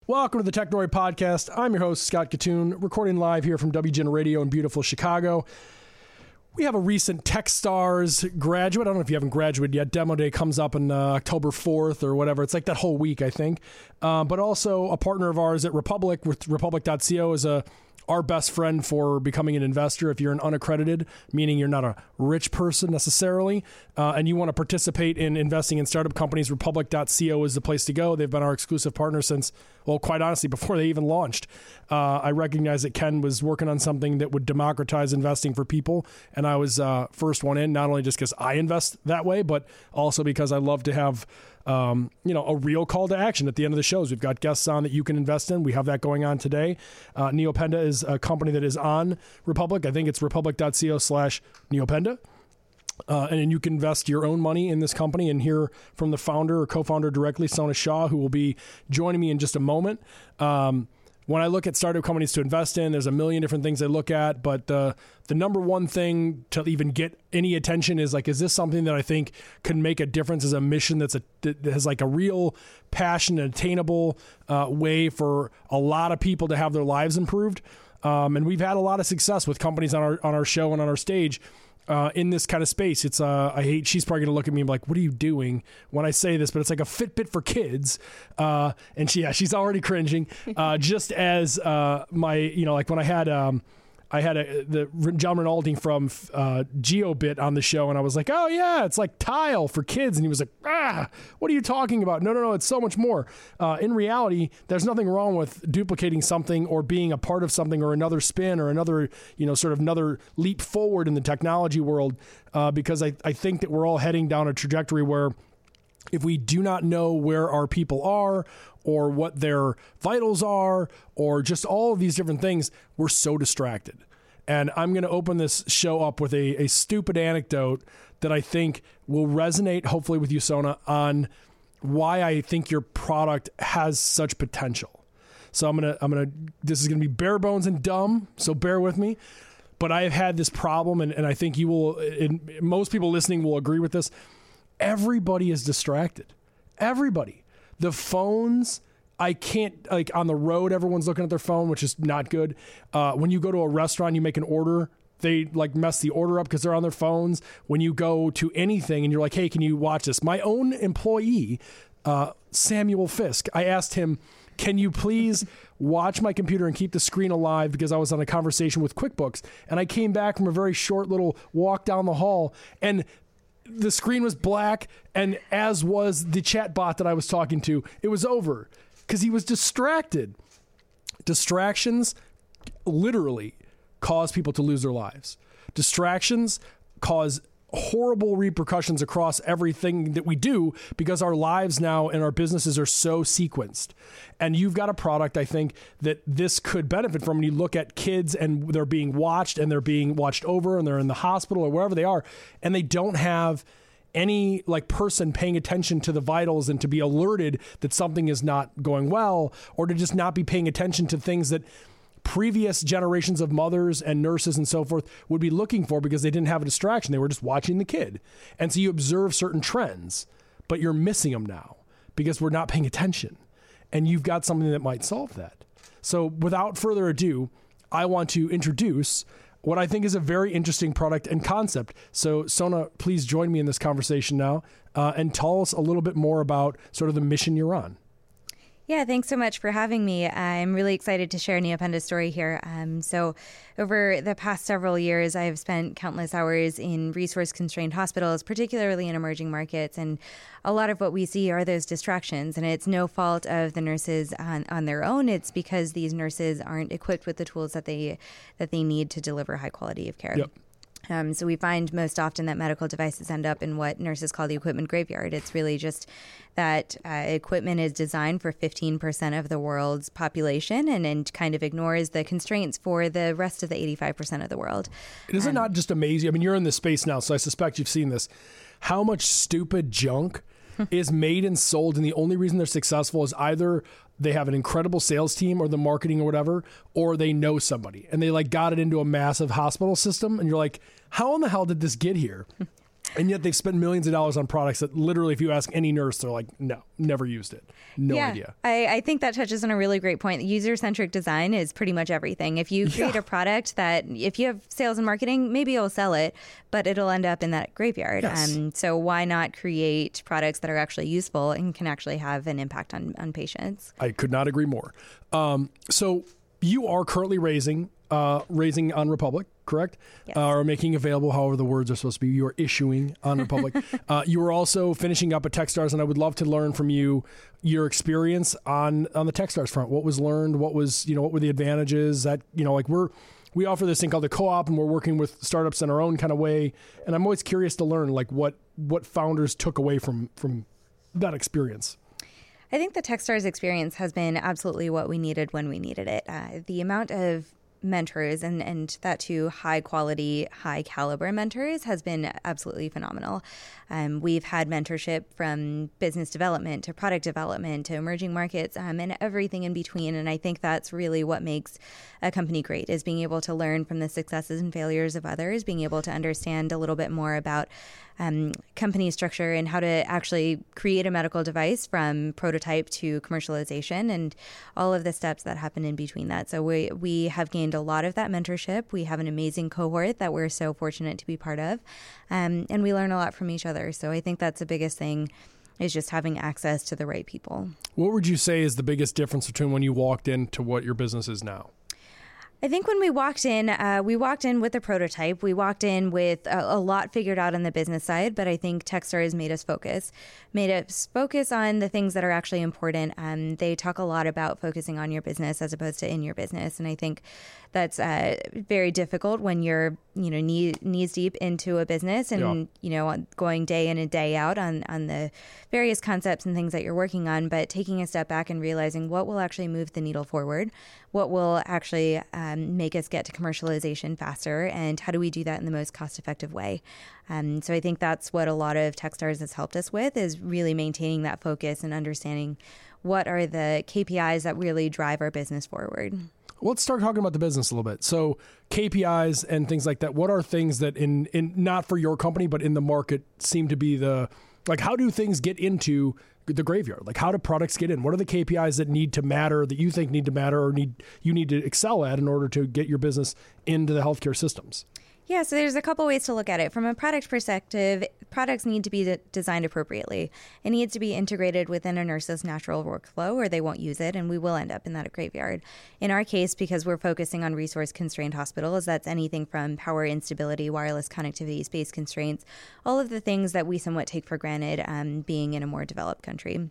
Welcome to the Technoid Podcast. I'm your host, Scott Katoon, recording live here from WGN Radio in beautiful Chicago. We have a recent Techstars graduate. I don't know if you haven't graduated yet. Demo Day comes up on October 4th or whatever. It's like that whole week, I think. But also a partner of ours at Republic, with Republic.co is our best friend for becoming an investor. If you're an unaccredited, meaning you're not a rich person necessarily, and you want to participate in investing in startup companies, Republic.co is the place to go. They've been our exclusive partner since, well, quite honestly, before they even launched. I recognize that Ken was working on something that would democratize investing for people, and I was first one in, not only just because I invest that way, but also because I love to have a real call to action at the end of the shows. We've got guests on that you can invest in. We have that going on today. Neopenda is a company that is on Republic. I think it's republic.co/Neopenda. And then you can invest your own money in this company and hear from the founder or co-founder directly, Sona Shah, who will be joining me in just a moment. When I look at startup companies to invest in, there's a million different things I look at, but the number one thing to even get any attention is like, is this something that I think can make a difference as a mission that has like a real passion and attainable way for a lot of people to have their lives improved? And we've had a lot of success with companies on our show and on our stage. In this kind of space. It's she's probably gonna look at me like, what are you doing when I say this? But it's like a Fitbit for kids. And she's already cringing. Just as like when I had the John Rinaldi from GeoBit on the show, and I was like, oh yeah, it's like Tile for kids. And he was like, what are you talking about? No, it's so much more. In reality, there's nothing wrong with duplicating something or being a part of something or another spin or another, sort of another leap forward in the technology world, because I think that we're all heading down a trajectory where if we do not know where our people are or what their vitals are or just all of these different things, we're so distracted. And I'm going to open this show up with a stupid anecdote that I think will resonate, hopefully, with you, Sona, on why I think your product has such potential. So this is going to be bare bones and dumb, so bear with me. But I have had this problem, and I think you will, and most people listening will agree with this. Everybody is distracted. Everybody. The phones, I can't, like on the road, everyone's looking at their phone, which is not good. When you go to a restaurant, you make an order, they like mess the order up because they're on their phones. When you go to anything and you're like, hey, can you watch this? My own employee, Samuel Fisk, I asked him, can you please watch my computer and keep the screen alive, because I was on a conversation with QuickBooks, and I came back from a very short little walk down the hall, and the screen was black, and as was the chat bot that I was talking to. It was over because he was distracted. Distractions literally cause people to lose their lives. Distractions cause horrible repercussions across everything that we do, because our lives now and our businesses are so sequenced. And you've got a product, I think, that this could benefit from. When you look at kids and they're being watched and they're being watched over and they're in the hospital or wherever they are, and they don't have any like person paying attention to the vitals and to be alerted that something is not going well, or to just not be paying attention to things that previous generations of mothers and nurses and so forth would be looking for, because they didn't have a distraction. They were just watching the kid. And so you observe certain trends, but you're missing them now because we're not paying attention. And you've got something that might solve that. So without further ado, I want to introduce what I think is a very interesting product and concept. So Sona, please join me in this conversation now and tell us a little bit more about sort of the mission you're on. Yeah, thanks so much for having me. I'm really excited to share Neopenda's story here. So over the past several years, I've spent countless hours in resource-constrained hospitals, particularly in emerging markets. And a lot of what we see are those distractions. And it's no fault of the nurses on their own. It's because these nurses aren't equipped with the tools that they need to deliver high quality of care. Yep. So we find most often that medical devices end up in what nurses call the equipment graveyard. It's really just that equipment is designed for 15% of the world's population and kind of ignores the constraints for the rest of the 85% of the world. Is it not just amazing? I mean, you're in this space now, so I suspect you've seen this. How much stupid junk is made and sold, and the only reason they're successful is either they have an incredible sales team or the marketing or whatever, or they know somebody and they like got it into a massive hospital system, and you're like, how in the hell did this get here? And yet they've spent millions of dollars on products that literally, if you ask any nurse, they're like, no, never used it. No idea. I think that touches on a really great point. User-centric design is pretty much everything. If you create a product that, if you have sales and marketing, maybe you'll sell it, but it'll end up in that graveyard. Yes. So why not create products that are actually useful and can actually have an impact on patients? I could not agree more. So you are currently raising on Republic, correct? Yes. Or making available, however the words are supposed to be. You are issuing on Republic. You are also finishing up at Techstars, and I would love to learn from you your experience on the Techstars front. What was learned? What were the advantages? That we offer this thing called the Co-op, and we're working with startups in our own kind of way. And I'm always curious to learn what founders took away from that experience. I think the Techstars experience has been absolutely what we needed when we needed it. The amount of mentors and that too high quality, high caliber mentors has been absolutely phenomenal. We've had mentorship from business development to product development to emerging markets and everything in between. And I think that's really what makes a company great, is being able to learn from the successes and failures of others, being able to understand a little bit more about company structure and how to actually create a medical device from prototype to commercialization and all of the steps that happen in between that. So we have gained a lot of that mentorship. We have an amazing cohort that we're so fortunate to be part of. And we learn a lot from each other. So I think that's the biggest thing, is just having access to the right people. What would you say is the biggest difference between when you walked into what your business is now? I think when we walked in with a prototype. We walked in with a lot figured out on the business side, but I think Techstars made us focus on the things that are actually important. They talk a lot about focusing on your business as opposed to in your business, and I think that's very difficult when you're knees deep into a business and going day in and day out on the various concepts and things that you're working on, but taking a step back and realizing what will actually move the needle forward, what will actually make us get to commercialization faster, and how do we do that in the most cost-effective way. So I think that's what a lot of Techstars has helped us with, is really maintaining that focus and understanding what are the KPIs that really drive our business forward. Let's start talking about the business a little bit. So KPIs and things like that, what are things that in not for your company, but in the market seem to be how do things get into the graveyard? Like, how do products get in? What are the KPIs that need to matter, that you think need to matter, or you need to excel at in order to get your business into the healthcare systems? Yeah, so there's a couple ways to look at it. From a product perspective, products need to be designed appropriately. It needs to be integrated within a nurse's natural workflow, or they won't use it, and we will end up in that graveyard. In our case, because we're focusing on resource-constrained hospitals, that's anything from power instability, wireless connectivity, space constraints, all of the things that we somewhat take for granted being in a more developed country.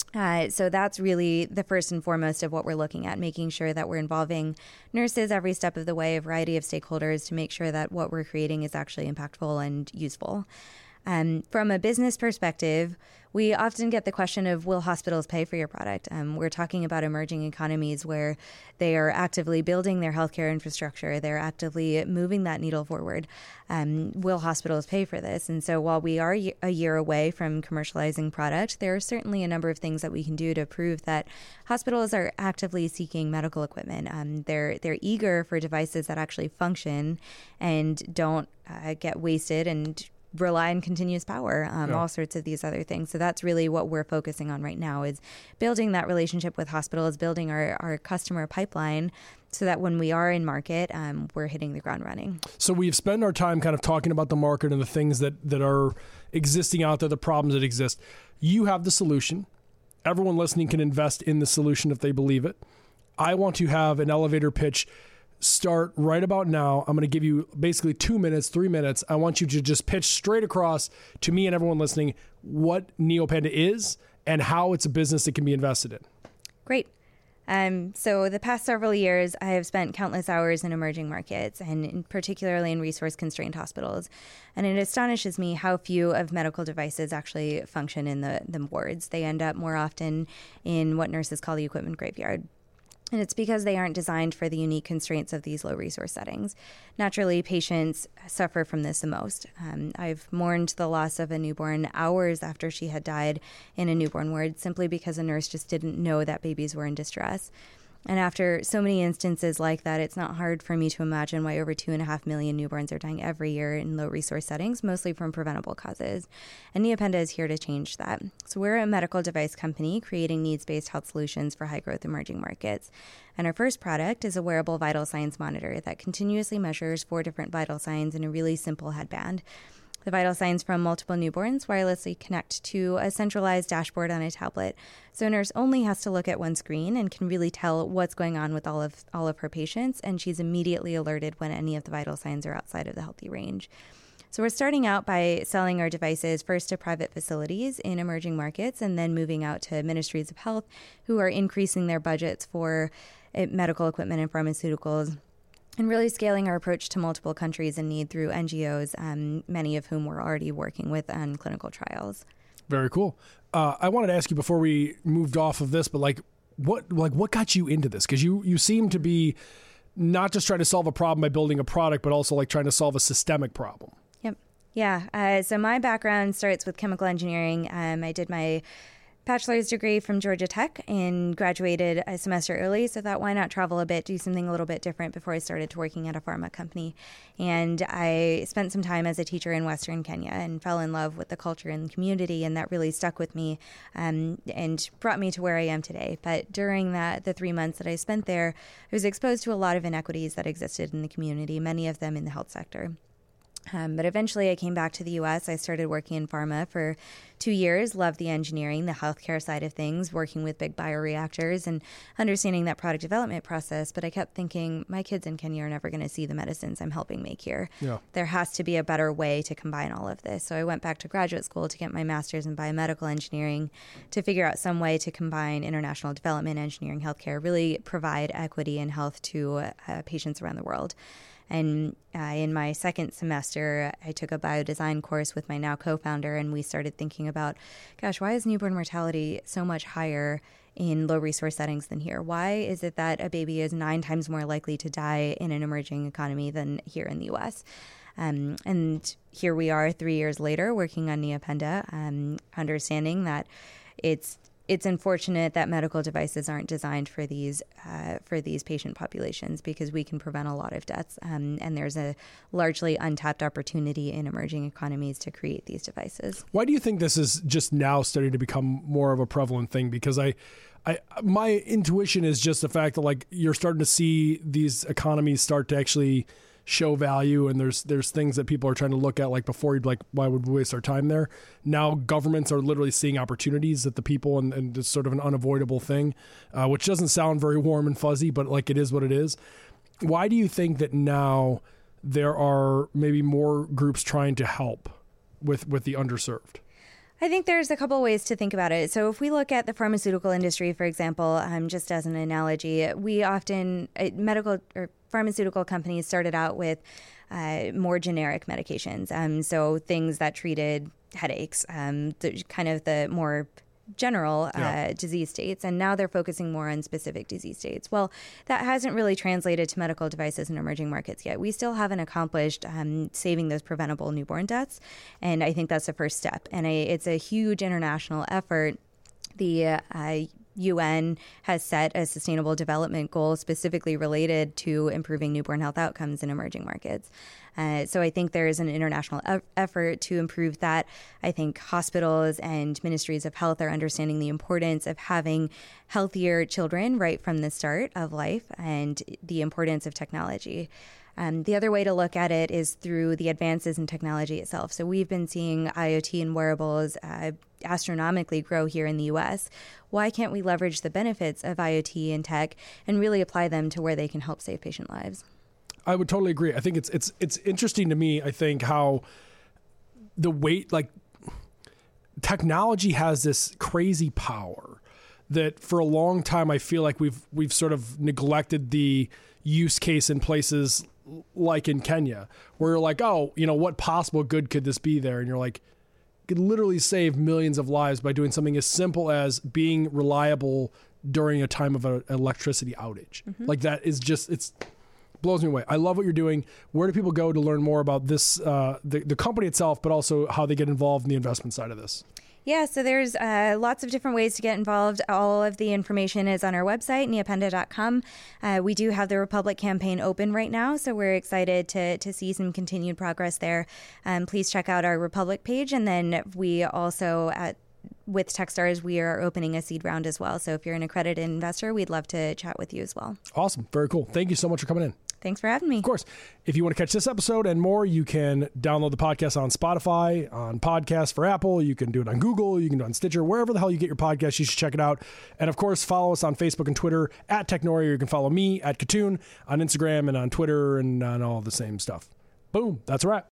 So that's really the first and foremost of what we're looking at, making sure that we're involving nurses every step of the way, a variety of stakeholders, to make sure that what we're creating is actually impactful and useful. From a business perspective, we often get the question of, will hospitals pay for your product? We're talking about emerging economies where they are actively building their healthcare infrastructure. They're actively moving that needle forward. Will hospitals pay for this? And so while we are a year away from commercializing product, there are certainly a number of things that we can do to prove that hospitals are actively seeking medical equipment. They're eager for devices that actually function and don't get wasted and rely on continuous power, all sorts of these other things. So that's really what we're focusing on right now, is building that relationship with hospitals, building our customer pipeline so that when we are in market, we're hitting the ground running. So we've spent our time kind of talking about the market and the things that are existing out there, the problems that exist. You have the solution. Everyone listening can invest in the solution if they believe it. I want to have an elevator pitch start right about now. I'm going to give you basically 2 minutes, 3 minutes. I want you to just pitch straight across to me and everyone listening what NeoPanda is and how it's a business that can be invested in. Great. So the past several years, I have spent countless hours in emerging markets, and particularly in resource-constrained hospitals. And it astonishes me how few of medical devices actually function in the wards. They end up more often in what nurses call the equipment graveyard. And it's because they aren't designed for the unique constraints of these low-resource settings. Naturally, patients suffer from this the most. I've mourned the loss of a newborn hours after she had died in a newborn ward, simply because a nurse just didn't know that babies were in distress. And after so many instances like that, it's not hard for me to imagine why over 2.5 million newborns are dying every year in low resource settings, mostly from preventable causes. And Neopenda is here to change that. So we're a medical device company creating needs-based health solutions for high-growth emerging markets. And our first product is a wearable vital signs monitor that continuously measures 4 different vital signs in a really simple headband. The vital signs from multiple newborns wirelessly connect to a centralized dashboard on a tablet. So a nurse only has to look at one screen and can really tell what's going on with all of her patients, and she's immediately alerted when any of the vital signs are outside of the healthy range. So we're starting out by selling our devices first to private facilities in emerging markets and then moving out to ministries of health who are increasing their budgets for medical equipment and pharmaceuticals, and really scaling our approach to multiple countries in need through NGOs, many of whom we're already working with on clinical trials. Very cool. I wanted to ask you before we moved off of this, but what got you into this? Because you seem to be not just trying to solve a problem by building a product, but also like trying to solve a systemic problem. Yep. Yeah. So my background starts with chemical engineering. I did my bachelor's degree from Georgia Tech and graduated a semester early. So thought, why not travel a bit, do something a little bit different before I started to working at a pharma company. And I spent some time as a teacher in Western Kenya and fell in love with the culture and the community. And that really stuck with me and brought me to where I am today. But during the 3 months that I spent there, I was exposed to a lot of inequities that existed in the community, many of them in the health sector. But eventually I came back to the U.S. I started working in pharma for 2 years, loved the engineering, the healthcare side of things, working with big bioreactors and understanding that product development process. But I kept thinking, my kids in Kenya are never going to see the medicines I'm helping make here. Yeah. There has to be a better way to combine all of this. So I went back to graduate school to get my master's in biomedical engineering to figure out some way to combine international development, engineering, healthcare, really provide equity and health to patients around the world. And in my second semester, I took a biodesign course with my now co-founder, and we started thinking about, gosh, why is newborn mortality so much higher in low resource settings than here? Why is it that a baby is 9 times more likely to die in an emerging economy than here in the U.S.? And here we are 3 years later working on Neopenda, understanding that it's unfortunate that medical devices aren't designed for these patient populations because we can prevent a lot of deaths. And there's a largely untapped opportunity in emerging economies to create these devices. Why do you think this is just now starting to become more of a prevalent thing? Because my intuition is just the fact that like you're starting to see these economies start to actually show value, and there's things that people are trying to look at, like before you'd be like, why would we waste our time there? Now governments are literally seeing opportunities that the people, and it's sort of an unavoidable thing, which doesn't sound very warm and fuzzy, but like it is what it is. Why do you think that now there are maybe more groups trying to help with the underserved? I think there's a couple ways to think about it. So if we look at the pharmaceutical industry, for example, just as an analogy, we often, medical or pharmaceutical companies started out with more generic medications. So things that treated headaches, the more general disease states, and now they're focusing more on specific disease states. Well, that hasn't really translated to medical devices in emerging markets yet. We still haven't accomplished saving those preventable newborn deaths, and I think that's the first step. And it's a huge international effort. The UN has set a sustainable development goal specifically related to improving newborn health outcomes in emerging markets. So I think there is an international effort to improve that. I think hospitals and ministries of health are understanding the importance of having healthier children right from the start of life and the importance of technology. The other way to look at it is through the advances in technology itself. So we've been seeing IoT and wearables astronomically grow here in the U.S. Why can't we leverage the benefits of IoT and tech and really apply them to where they can help save patient lives? I would totally agree. I think it's interesting to me, I think, how the weight, like technology has this crazy power that for a long time I feel like we've sort of neglected the use case in places like in Kenya, where you're like, oh, what possible good could this be there? And you're like, you could literally save millions of lives by doing something as simple as being reliable during a time of an electricity outage. Mm-hmm. Like that is just, it's blows me away. I love what you're doing. Where do people go to learn more about this, the company itself, but also how they get involved in the investment side of this? Yeah, so there's lots of different ways to get involved. All of the information is on our website, neopenda.com. We do have the Republic campaign open right now, so we're excited to see some continued progress there. Please check out our Republic page, and then we also, with Techstars, we are opening a seed round as well. So if you're an accredited investor, we'd love to chat with you as well. Awesome. Very cool. Thank you so much for coming in. Thanks for having me. Of course, if you want to catch this episode and more, you can download the podcast on Spotify, on Podcasts for Apple. You can do it on Google. You can do it on Stitcher. Wherever the hell you get your podcast, you should check it out. And of course, follow us on Facebook and Twitter at Technori. Or you can follow me at Katoon on Instagram and on Twitter and on all the same stuff. Boom. That's a wrap.